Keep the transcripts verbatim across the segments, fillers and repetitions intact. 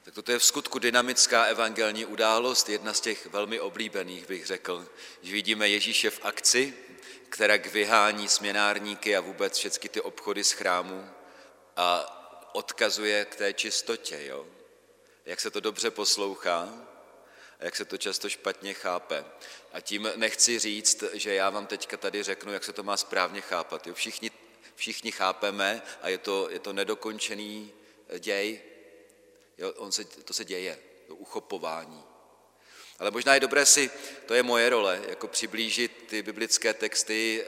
Tak toto je v skutku dynamická evangelní událost, jedna z těch velmi oblíbených, bych řekl, že vidíme Ježíše v akci, která vyhání směnárníky a vůbec všechny ty obchody z chrámu a odkazuje k té čistotě, jo? Jak se to dobře poslouchá a jak se to často špatně chápe. A tím nechci říct, že já vám teďka tady řeknu, jak se to má správně chápat. Jo? Všichni, všichni chápeme a je to, je to nedokončený děj. Jo? On se, to se děje, to uchopování. Ale možná je dobré si, to je moje role, jako přiblížit ty biblické texty,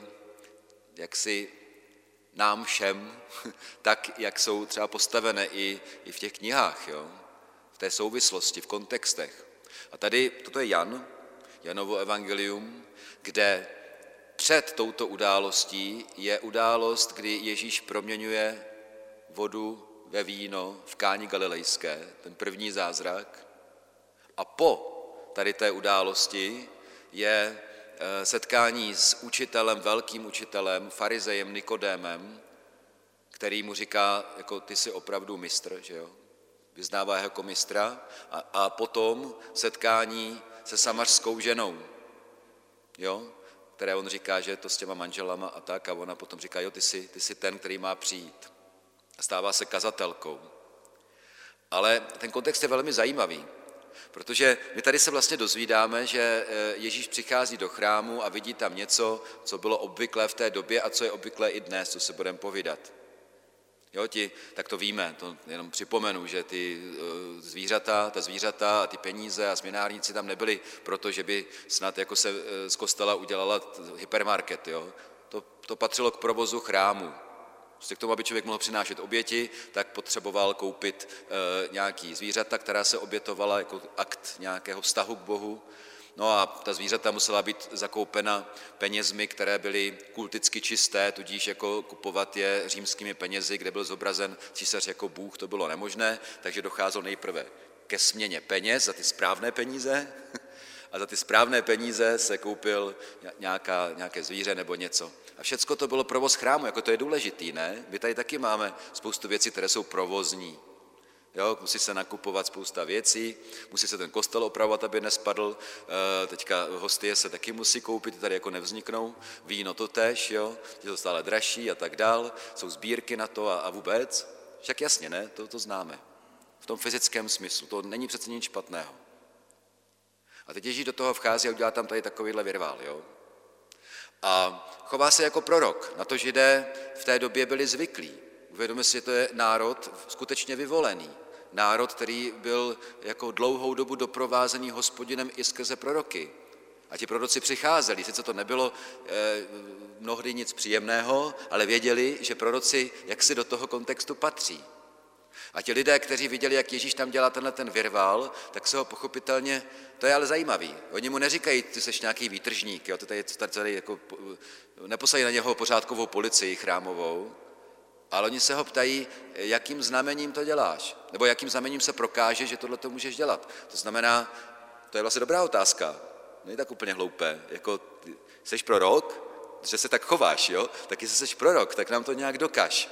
jak si nám všem, tak, jak jsou třeba postavené i, i v těch knihách, jo? V té souvislosti, v kontextech. A tady, toto je Jan, Janovo evangelium, kde před touto událostí je událost, kdy Ježíš proměňuje vodu ve víno v Káni Galilejské, ten první zázrak. A po tady té události je setkání s učitelem, velkým učitelem, farizejem Nikodémem, který mu říká, jako ty jsi opravdu mistr, že jo? Vyznává ho jako mistra. A, a potom setkání se samařskou ženou, jo? Které on říká, že je to s těma manželama a tak. A ona potom říká, jo, ty jsi, ty jsi ten, který má přijít. A stává se kazatelkou. Ale ten kontext je velmi zajímavý. Protože my tady se vlastně dozvídáme, že Ježíš přichází do chrámu a vidí tam něco, co bylo obvyklé v té době a co je obvyklé i dnes, co se budeme povídat. Jo, ti, tak to víme, to jenom připomenu, že ty zvířata, ta zvířata a ty peníze a směnárníci tam nebyli proto, že by snad jako se z kostela udělala hypermarket. Jo. To, to patřilo k provozu chrámu. Prostě k tomu, aby člověk mohl přinášet oběti, tak potřeboval koupit e, nějaký zvířata, která se obětovala jako akt nějakého vztahu k Bohu. No a ta zvířata musela být zakoupena penězmi, které byly kulticky čisté, tudíž jako kupovat je římskými penězi, kde byl zobrazen císař jako Bůh, to bylo nemožné, takže docházelo nejprve ke směně peněz za ty správné peníze a za ty správné peníze se koupil nějaká, nějaké zvíře nebo něco. A všecko to bylo provoz chrámu, jako to je důležitý, ne? My tady taky máme spoustu věcí, které jsou provozní. Jo, musí se nakupovat spousta věcí, musí se ten kostel opravovat, aby nespadl, e, teďka hostie se taky musí koupit, tady jako nevzniknou, víno to tež, jo, je to stále dražší a tak dál, jsou sbírky na to a, a vůbec, však jasně, ne, to, to známe, v tom fyzickém smyslu, to není přece nic špatného. A teď Ježíš do toho vchází a udělá tam tady takovýhle virvál, jo. A chová se jako prorok, na to Židé v té době byli zvyklí. Uvědomme si, že to je národ skutečně vyvolený. Národ, který byl jako dlouhou dobu doprovázený Hospodinem i skrze proroky. A ti proroci přicházeli, sice to nebylo eh, mnohdy nic příjemného, ale věděli, že proroci jaksi do toho kontextu patří. A ti lidé, kteří viděli, jak Ježíš tam dělá tenhle ten virvál, tak se ho pochopitelně, to je ale zajímavý. Oni mu neříkají, ty jsi nějaký výtržník, jo, to tady, tady, tady jako, neposlají na něho pořádkovou policii chrámovou, ale oni se ho ptají, jakým znamením to děláš, nebo jakým znamením se prokáže, že tohle to můžeš dělat. To znamená, to je vlastně dobrá otázka, není tak úplně hloupé, jako jsi prorok, že se tak chováš, jo, tak jestli jsi prorok, tak nám to nějak dokaž.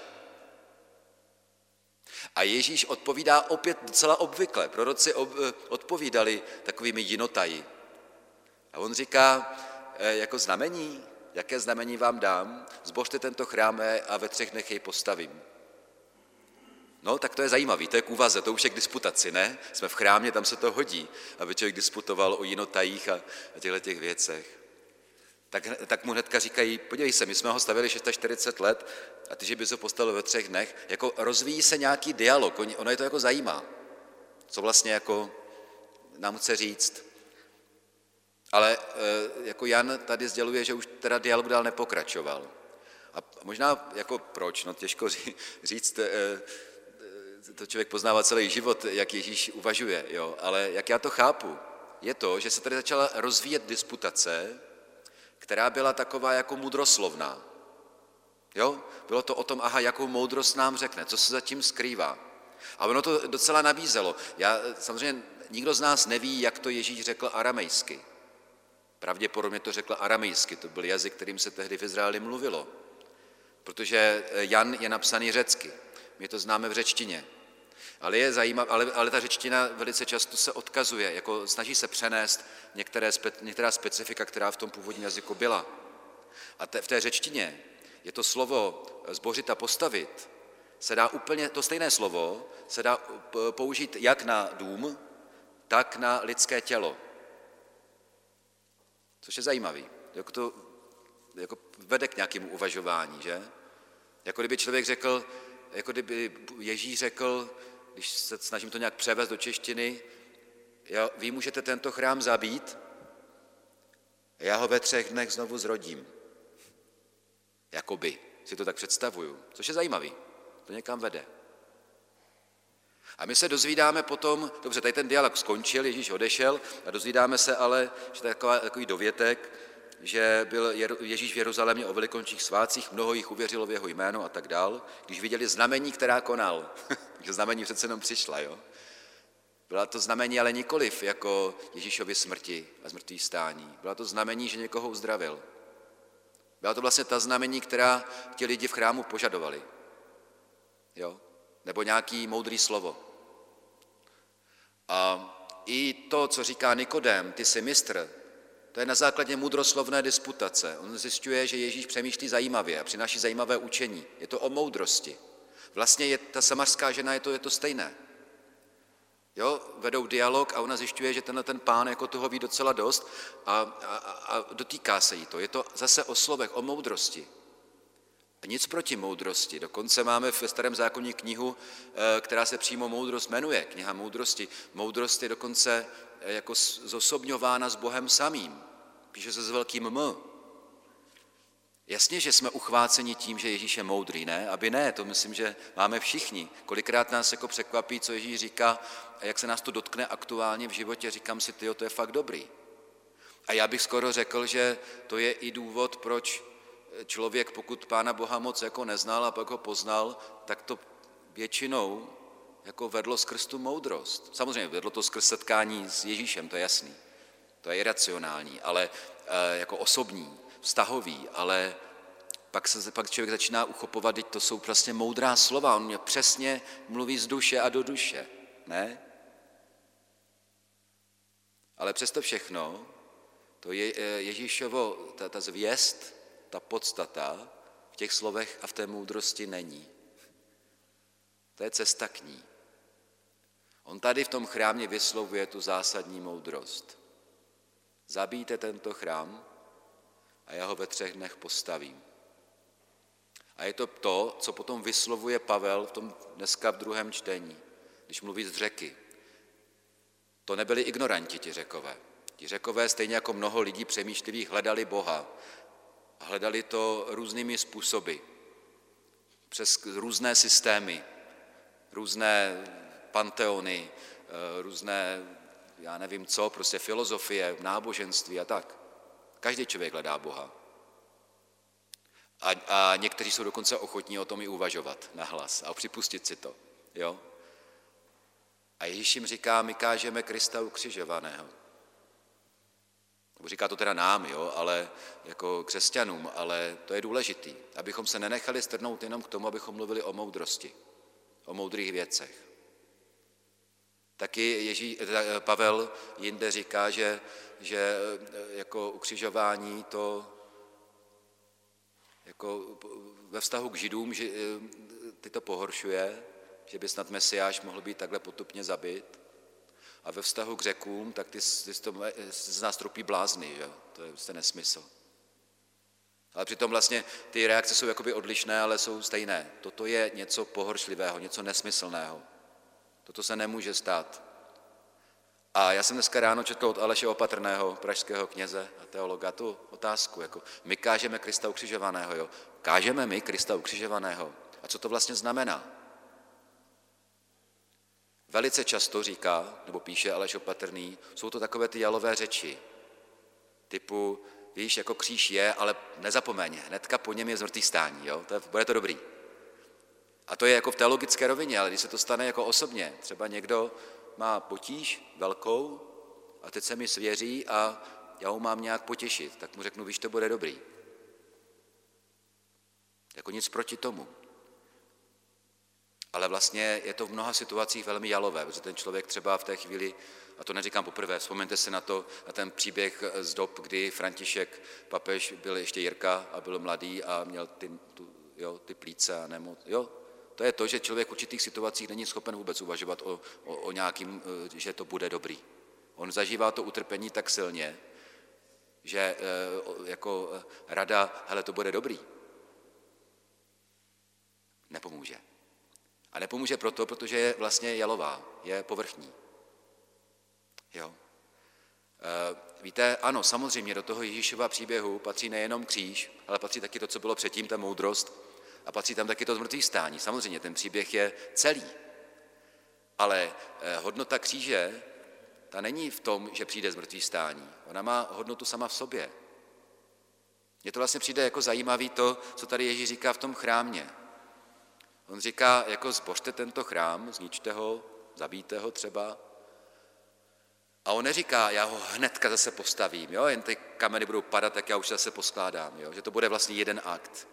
A Ježíš odpovídá opět docela obvykle. Proroci odpovídali takovými jinotaji. A on říká, jako znamení, jaké znamení vám dám, zbořte tento chrám a ve třech dnech jej postavím. No, tak to je zajímavý, to je k úvaze, to už je k disputaci, ne? Jsme v chrámě, tam se to hodí, aby člověk disputoval o jinotajích a těchto těch věcech. Tak, tak mu hnedka říkají, podívej se, my jsme ho stavili čtyřicet šest let a ty, že bys ho postavil ve třech dnech, jako rozvíjí se nějaký dialog, ono je to jako zajímá, co vlastně jako nám chce říct. Ale jako Jan tady sděluje, že už teda dialog dál nepokračoval. A možná jako proč, no těžko říct, to člověk poznává celý život, jak Ježíš uvažuje, jo, ale jak já to chápu, je to, že se tady začala rozvíjet disputace, která byla taková jako mudroslovná. Jo? Bylo to o tom, aha, jakou moudrost nám řekne, co se zatím skrývá. A ono to docela nabízelo. Já, samozřejmě nikdo z nás neví, jak to Ježíš řekl aramejsky. Pravděpodobně to řekl aramejsky, to byl jazyk, kterým se tehdy v Izraeli mluvilo. Protože Jan je napsaný řecky, my to známe v řečtině. Ale, je zajímav, ale, ale ta řečtina velice často se odkazuje, jako snaží se přenést některé, spe, některá specifika, která v tom původním jazyku byla. A te, v té řečtině je to slovo zbořit a postavit, se dá úplně, to stejné slovo se dá použít jak na dům, tak na lidské tělo. Což je zajímavý. Jako to jako vede k nějakému uvažování, že? Jako kdyby člověk řekl, jako kdyby Ježíš řekl, když se snažím to nějak převést do češtiny, jo, vy můžete tento chrám zabít, já ho ve třech dnech znovu zrodím. Jakoby si to tak představuju, což je zajímavý. To někam vede. A my se dozvídáme potom, dobře, tady ten dialog skončil, Ježíš odešel a dozvídáme se ale, že to je taková, takový dovětek, že byl Ježíš v Jeruzalémě o velikonočních svátcích, mnoho jich uvěřilo v jeho jméno a tak dál, když viděli znamení, která konal. Že znamení přece jenom přišla, jo. Byla to znamení, ale nikoliv jako Ježíšovy smrti a zmrtvých stání. Byla to znamení, že někoho uzdravil. Byla to vlastně ta znamení, která ti lidi v chrámu požadovali. Jo? Nebo nějaký moudrý slovo. A i to, co říká Nikodém, ty jsi mistr, to je na základě mudroslovné disputace. On zjišťuje, že Ježíš přemýšlí zajímavě a přináší zajímavé učení. Je to o moudrosti. Vlastně je ta samařská žena, je to, je to stejné. Jo, vedou dialog a ona zjišťuje, že tenhle ten pán jako toho ví docela dost a, a, a dotýká se jí to. Je to zase o slovech, o moudrosti. A nic proti moudrosti. Dokonce máme ve Starém zákoně knihu, která se přímo moudrost jmenuje, kniha moudrosti. Moudrost je dokonce jako zosobňována s Bohem samým. Píše se s velkým M. Jasně, že jsme uchváceni tím, že Ježíš je moudrý, ne? Aby ne, to myslím, že máme všichni. Kolikrát nás jako překvapí, co Ježíš říká a jak se nás to dotkne aktuálně v životě, říkám si, tyjo, to je fakt dobrý. A já bych skoro řekl, že to je i důvod, proč člověk, pokud Pána Boha moc jako neznal a pak ho poznal, tak to většinou jako vedlo skrz tu moudrost. Samozřejmě vedlo to skrz setkání s Ježíšem, to je jasný. To je iracionální, ale e, jako osobní, vztahový, ale pak se pak člověk začíná uchopovat, teď to jsou vlastně moudrá slova, on mě přesně mluví z duše a do duše, ne? Ale přesto všechno, to je Ježíšovo, ta, ta zvěst, ta podstata v těch slovech a v té moudrosti není. To je cesta k ní. On tady v tom chrámě vyslovuje tu zásadní moudrost. Zabijte tento chrám a já ho ve třech dnech postavím. A je to to, co potom vyslovuje Pavel v tom dneska v druhém čtení, když mluví z Řeky. To nebyli ignoranti ti Řekové. Ti Řekové stejně jako mnoho lidí přemýšlivých hledali Boha. A hledali to různými způsoby. Přes různé systémy, různé panteony, různé, já nevím co, prostě filozofie, náboženství a tak. Každý člověk hledá Boha. A, a někteří jsou dokonce ochotní o tom i uvažovat nahlas a připustit si to. Jo? A Ježíš jim říká, my kážeme Krista ukřižovaného. Říká to teda nám, jo, ale jako křesťanům, ale to je důležitý, abychom se nenechali strhnout jenom k tomu, abychom mluvili o moudrosti, o moudrých věcech. Taky Ježí, Pavel jinde říká, že, že jako ukřižování to jako ve vztahu k Židům, že ty to pohoršuje, že by snad Mesiáš mohl být takhle potupně zabit. A ve vztahu k Řekům, tak ty, ty to, z nás tropí blázny, že? To je prostě nesmysl. Ale přitom vlastně ty reakce jsou jakoby odlišné, ale jsou stejné. Toto je něco pohoršlivého, něco nesmyslného. Toto se nemůže stát. A já jsem dneska ráno četl od Aleše Opatrného, pražského kněze a teologa, tu otázku, jako my kážeme Krista ukřižovaného, jo? Kážeme my Krista ukřižovaného. A co to vlastně znamená? Velice často říká, nebo píše Aleš Opatrný, jsou to takové ty jalové řeči, typu, víš, jako kříž je, ale nezapomeň, hnedka po něm je zmrtvý stání, jo? To je, bude to dobrý. A to je jako v teologické rovině, ale když se to stane jako osobně, třeba někdo má potíž velkou a teď se mi svěří a já ho mám nějak potěšit, tak mu řeknu, víš, to bude dobrý. Jako nic proti tomu. ale vlastně je to v mnoha situacích velmi jalové, protože ten člověk třeba v té chvíli, a to neříkám poprvé, vzpomeňte si na to, na ten příběh z dob, kdy František papež byl ještě Jirka a byl mladý a měl ty, tu, jo, ty plíce a nemoc. Jo, to je to, že člověk v určitých situacích není schopen vůbec uvažovat o, o, o nějakým, že to bude dobrý. On zažívá to utrpení tak silně, že jako rada, hele, to bude dobrý, nepomůže. A nepomůže proto, protože je vlastně jalová, je povrchní. Jo. Víte, ano, samozřejmě do toho Ježíšova příběhu patří nejenom kříž, ale patří taky to, co bylo předtím, ta moudrost, a patří tam taky to zmrtvých stání. Samozřejmě ten příběh je celý, ale hodnota kříže, ta není v tom, že přijde zmrtvých stání. Ona má hodnotu sama v sobě. Mně to vlastně přijde jako zajímavý to, co tady Ježíš říká v tom chrámě. On říká, jako zbořte tento chrám, zničte ho, zabijte ho třeba. A on neříká, já ho hnedka zase postavím, jo? Jen ty kameny budou padat, tak já už zase poskládám, jo? Že to bude vlastně jeden akt.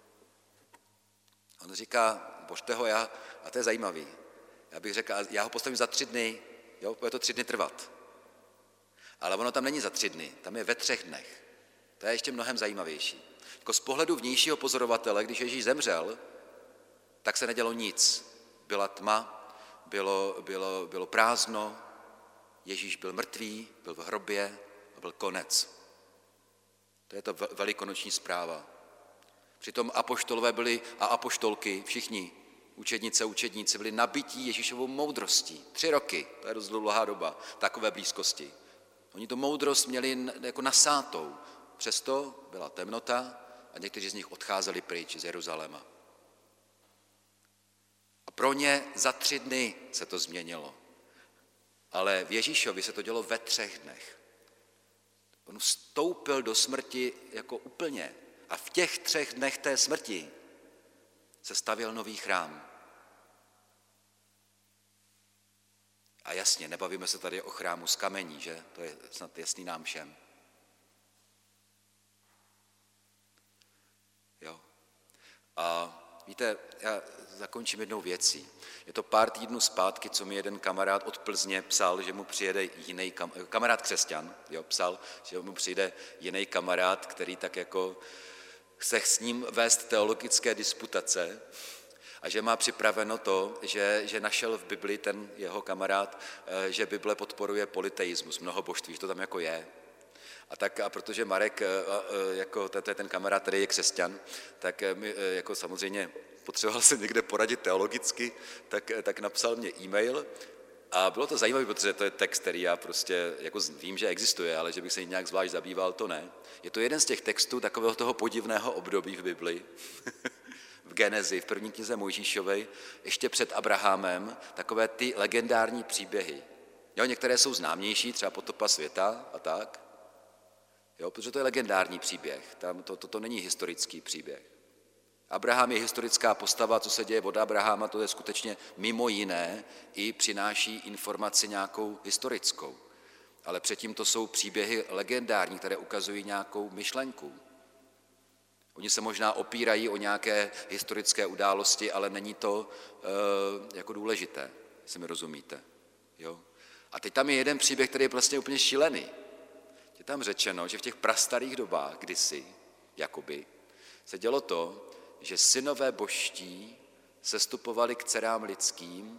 On říká, božte ho já, a to je zajímavý. Já bych řekl, já ho postavím za tři dny, jo? Bude to tři dny trvat. Ale ono tam není za tři dny, tam je ve třech dnech. To je ještě mnohem zajímavější. Jako z pohledu vnějšího pozorovatele, když Ježíš zemřel, tak se nedělo nic. Byla tma, bylo, bylo, bylo prázdno, Ježíš byl mrtvý, byl v hrobě a byl konec. To je to velikonoční zpráva. Přitom apoštolové byli a apoštolky, všichni, učednice, učedníci, byli nabití Ježíšovou moudrostí. Tři roky, to je dost dlouhá doba, takové blízkosti. Oni tu moudrost měli jako nasátou. Přesto byla temnota a někteří z nich odcházeli pryč z Jeruzaléma. A pro ně za tři dny se to změnilo. Ale v Ježíšovi se to dělo ve třech dnech. On vstoupil do smrti jako úplně. A v těch třech dnech té smrti se stavěl nový chrám. A jasně, nebavíme se tady o chrámu z kamení, že? To je snad jasný nám všem. Jo. A víte, já zakončím jednou věcí. Je to pár týdnů zpátky, co mi jeden kamarád od Plzně psal, že mu přijede jiný kam, kamarád křesťan, jo, psal, že mu přijde jiný kamarád, který tak jako chce s ním vést teologické disputace a že má připraveno to, že, že našel v Bibli ten jeho kamarád, že Bible podporuje polyteismus, mnohobožství, že to tam jako je. A tak a protože Marek, jako to je ten kamarád, který je křesťan, tak mi jako samozřejmě potřeboval se někde poradit teologicky, tak, tak napsal mě e-mail a bylo to zajímavé, protože to je text, který já prostě jako vím, že existuje, ale že bych se jim nějak zvlášť zabýval, to ne. Je to jeden z těch textů takového toho podivného období v Bibli, v Genezi, v první knize Mojžíšovej, ještě před Abrahamem, takové ty legendární příběhy. Jo, některé jsou známější, třeba potopa světa a tak, jo, protože to je legendární příběh, tam to, to, to není historický příběh. Abraham je historická postava, co se děje od Abrahama, to je skutečně mimo jiné i přináší informaci nějakou historickou. Ale předtím to jsou příběhy legendární, které ukazují nějakou myšlenku. Oni se možná opírají o nějaké historické události, ale není to e, jako důležité, jestli mi rozumíte. Jo? A teď tam je jeden příběh, který je vlastně úplně šílený. Je tam řečeno, že v těch prastarých dobách kdysi, jakoby, se dělo to, že synové božští sestupovali k dcerám lidským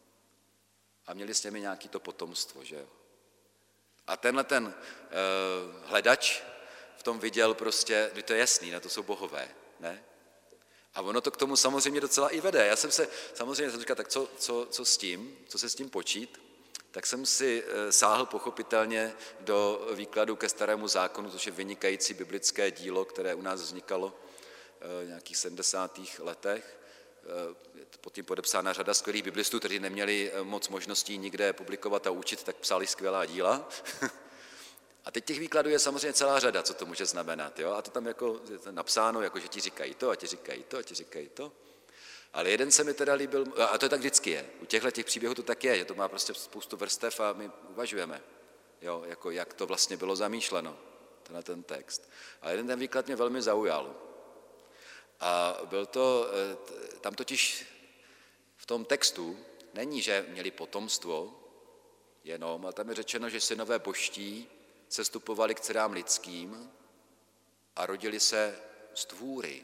a měli s nimi nějaký to potomstvo, že jo. A tenhle ten uh, hledač v tom viděl prostě, to je jasný, na to jsou bohové, ne? A ono to k tomu samozřejmě docela i vede. Já jsem se, samozřejmě jsem říkal, tak co, co, co s tím, co se s tím počít? Tak jsem si sáhl pochopitelně do výkladu ke Starému zákonu, což je vynikající biblické dílo, které u nás vznikalo v nějakých sedmdesátých letech. Pod tím podepsána řada skvělých biblistů, kteří neměli moc možností nikde publikovat a učit, tak psali skvělá díla. A teď těch výkladů je samozřejmě celá řada, co to může znamenat. Jo? A to tam jako je napsáno, jako že ti říkají to, a ti říkají to, a ti říkají to. Ale jeden se mi teda líbil, a to tak vždycky je, u těchto těch příběhů to tak je, že to má prostě spoustu vrstev a my uvažujeme, jo, jako jak to vlastně bylo zamýšleno, tenhle ten text. A jeden ten výklad mě velmi zaujal. A byl to, tam totiž v tom textu není, že měli potomstvo jenom, ale tam je řečeno, že synové božští sestupovali k dcerám lidským a rodili se z tvůry,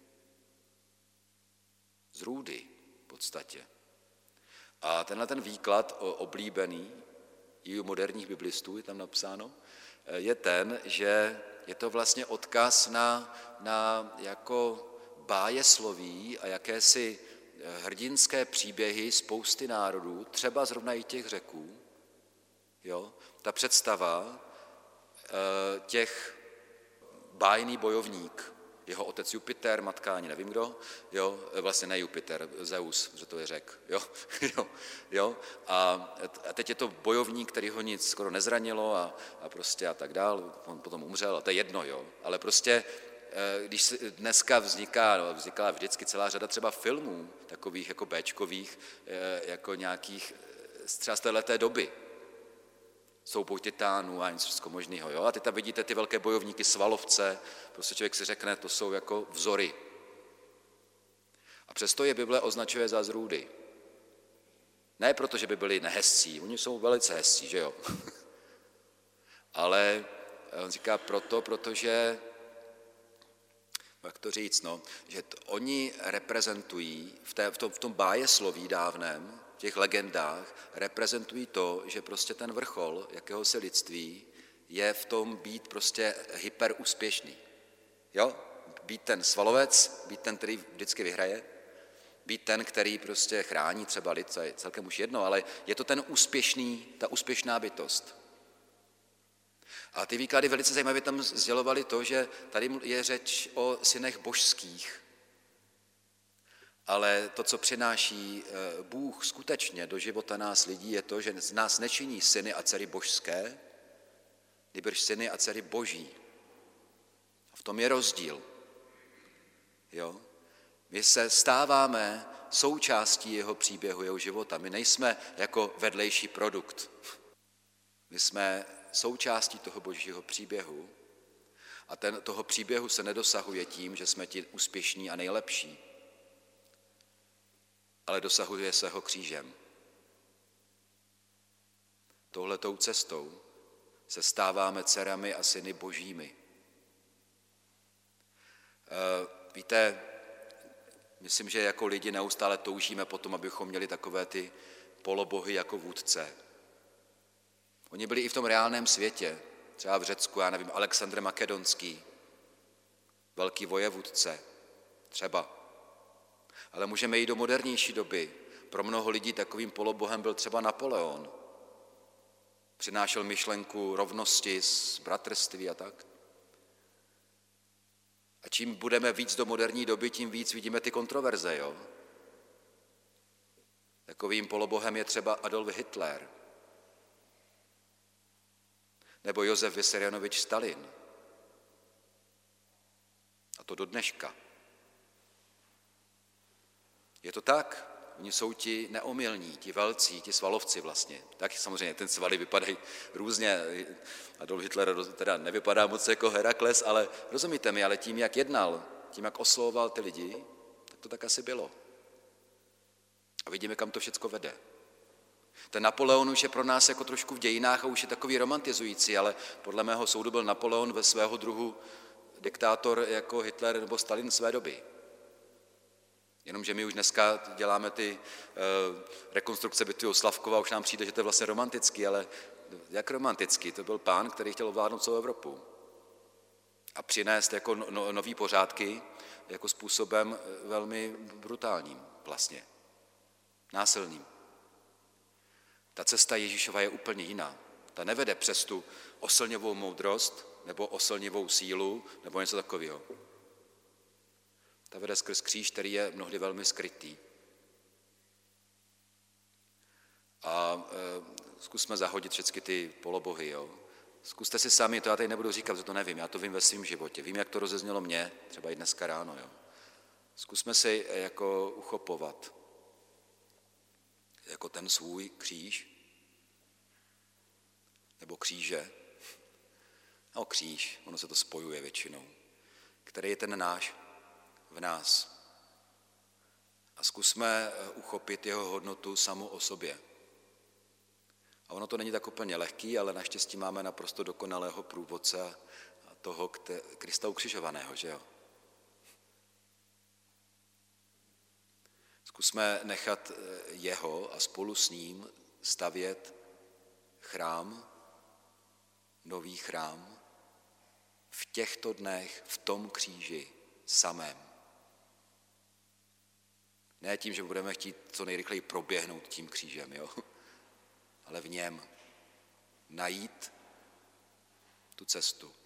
z růdy v podstatě. A tenhle ten výklad oblíbený i u moderních biblistů, je tam napsáno, je ten, že je to vlastně odkaz na, na jako bájesloví a jakési hrdinské příběhy spousty národů, třeba zrovna i těch Řeků. Jo? Ta představa těch bájný bojovník, jeho otec Jupiter, matka ani nevím kdo, jo, vlastně ne Jupiter, Zeus, že to je Řek, jo, jo, jo. A, a teď je to bojovník, který ho nic skoro nezranilo a, a prostě a tak dál, on potom umřel, a to je jedno, jo, ale prostě, když dneska vzniká, no, vznikala vždycky celá řada třeba filmů, takových jako béčkových, jako nějakých, třeba z téhleté doby, souboj titánů a něco všechno možného. Jo? A ty tam vidíte ty velké bojovníky, svalovce, prostě člověk si řekne, to jsou jako vzory. A přesto je Bible označuje za zrůdy. Ne proto, že by byli nehezcí, oni jsou velice hezcí, že jo? Ale on říká proto, protože, jak to říct, no, že to, oni reprezentují v, té, v, tom, v tom bájesloví dávném, v těch legendách, reprezentují to, že prostě ten vrchol jakéhosi lidství je v tom být prostě hyperúspěšný. Jo? Být ten svalovec, být ten, který vždycky vyhraje, být ten, který prostě chrání třeba lid, to je celkem už jedno, ale je to ten úspěšný, ta úspěšná bytost. A ty výklady velice zajímavě tam sdělovaly to, že tady je řeč o synech božských, ale to, co přináší Bůh skutečně do života nás lidí, je to, že z nás nečiní syny a dcery božské, nýbrž syny a dcery boží. A v tom je rozdíl. Jo? My se stáváme součástí jeho příběhu, jeho života. My nejsme jako vedlejší produkt. My jsme součástí toho božího příběhu a ten, toho příběhu se nedosahuje tím, že jsme ti úspěšní a nejlepší, ale dosahuje se ho křížem. Touhletou cestou se stáváme dcerami a syny božími. Víte, myslím, že jako lidi neustále toužíme potom, abychom měli takové ty polobohy jako vůdce. Oni byli i v tom reálném světě, třeba v Řecku, já nevím, Alexandr Makedonský, velký vojevůdce, třeba. Ale můžeme jít do modernější doby. Pro mnoho lidí takovým polobohem byl třeba Napoleon. Přinášel myšlenku rovnosti, bratrství a tak. A čím budeme víc do moderní doby, tím víc vidíme ty kontroverze, jo? Takovým polobohem je třeba Adolf Hitler. Nebo Josef Vissarionovič Stalin. A to do dneška. Je to tak. Oni jsou ti neomylní, ti velcí, ti svalovci vlastně. Tak samozřejmě ten svaly vypadají různě. Adolf Hitler teda nevypadá moc jako Herakles, ale rozumíte mi, ale tím, jak jednal, tím, jak oslovoval ty lidi, tak to tak asi bylo. A vidíme, kam to všecko vede. Ten Napoleon už je pro nás jako trošku v dějinách a už je takový romantizující, ale podle mého soudu byl Napoleon ve svého druhu diktátor jako Hitler nebo Stalin své doby. Jenomže my už dneska děláme ty uh, rekonstrukce bitvy u Slavkova, už nám přijde, že to je vlastně romantický, ale jak romantický? To byl pán, který chtěl ovládnout celou Evropu a přinést jako no, nový pořádky jako způsobem velmi brutálním vlastně, násilným. Ta cesta Ježíšova je úplně jiná. Ta nevede přes tu oslnivou moudrost nebo oslnivou sílu nebo něco takového. Ta vede skrz kříž, který je mnohdy velmi skrytý. A e, zkusme zahodit všechny ty polobohy. Jo. Zkuste si sami, to já tady nebudu říkat, že to nevím, já to vím ve svém životě. Vím, jak to rozeznělo mě, třeba i dneska ráno. Jo. Zkusme si jako uchopovat jako ten svůj kříž, nebo kříže, no kříž, ono se to spojuje většinou, který je ten náš v nás. A a zkusme uchopit jeho hodnotu samu o sobě. A ono to není tak úplně lehký, ale naštěstí máme naprosto dokonalého průvodce a toho Krista ukřižovaného, že jo? Zkusme nechat jeho a spolu s ním stavět chrám, nový chrám, v těchto dnech, v tom kříži samém. Ne tím, že budeme chtít co nejrychleji proběhnout tím křížem, jo? Ale v něm najít tu cestu.